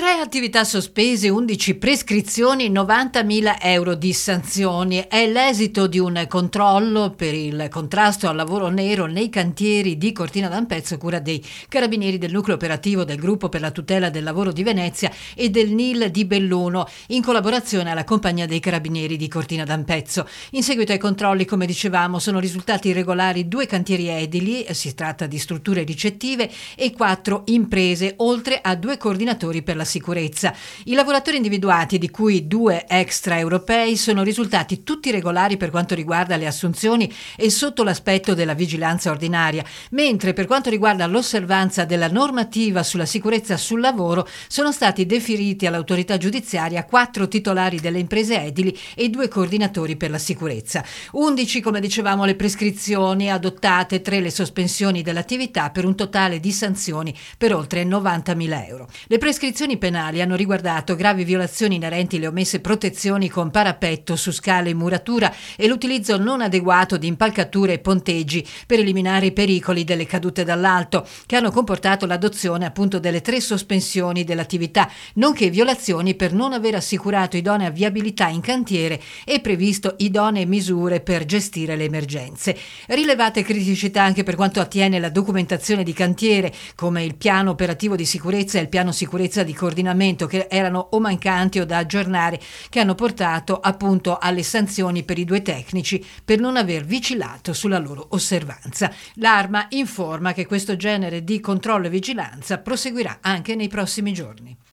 3 attività sospese, 11 prescrizioni, 90.000 euro di sanzioni. È l'esito di un controllo per il contrasto al lavoro nero nei cantieri di Cortina d'Ampezzo, cura dei Carabinieri del Nucleo Operativo del Gruppo per la Tutela del Lavoro di Venezia e del NIL di Belluno, in collaborazione alla Compagnia dei Carabinieri di Cortina d'Ampezzo. In seguito ai controlli, come dicevamo, sono risultati irregolari 2 cantieri edili, si tratta di strutture ricettive, e 4 imprese, oltre a 2 coordinatori per la sicurezza. I lavoratori individuati, di cui 2 extraeuropei, sono risultati tutti regolari per quanto riguarda le assunzioni e sotto l'aspetto della vigilanza ordinaria, mentre per quanto riguarda l'osservanza della normativa sulla sicurezza sul lavoro sono stati deferiti all'autorità giudiziaria 4 titolari delle imprese edili e 2 coordinatori per la sicurezza. 11, come dicevamo, le prescrizioni adottate, 3 le sospensioni dell'attività, per un totale di sanzioni per oltre 90.000 euro. Le prescrizioni penali hanno riguardato gravi violazioni inerenti alle omesse protezioni con parapetto su scale e muratura e l'utilizzo non adeguato di impalcature e ponteggi per eliminare i pericoli delle cadute dall'alto, che hanno comportato l'adozione appunto delle 3 sospensioni dell'attività, nonché violazioni per non aver assicurato idonea viabilità in cantiere e previsto idonee misure per gestire le emergenze. Rilevate criticità anche per quanto attiene la documentazione di cantiere, come il piano operativo di sicurezza e il piano sicurezza di coordinamento, che erano o mancanti o da aggiornare, che hanno portato appunto alle sanzioni per i 2 tecnici per non aver vigilato sulla loro osservanza. L'Arma informa che questo genere di controllo e vigilanza proseguirà anche nei prossimi giorni.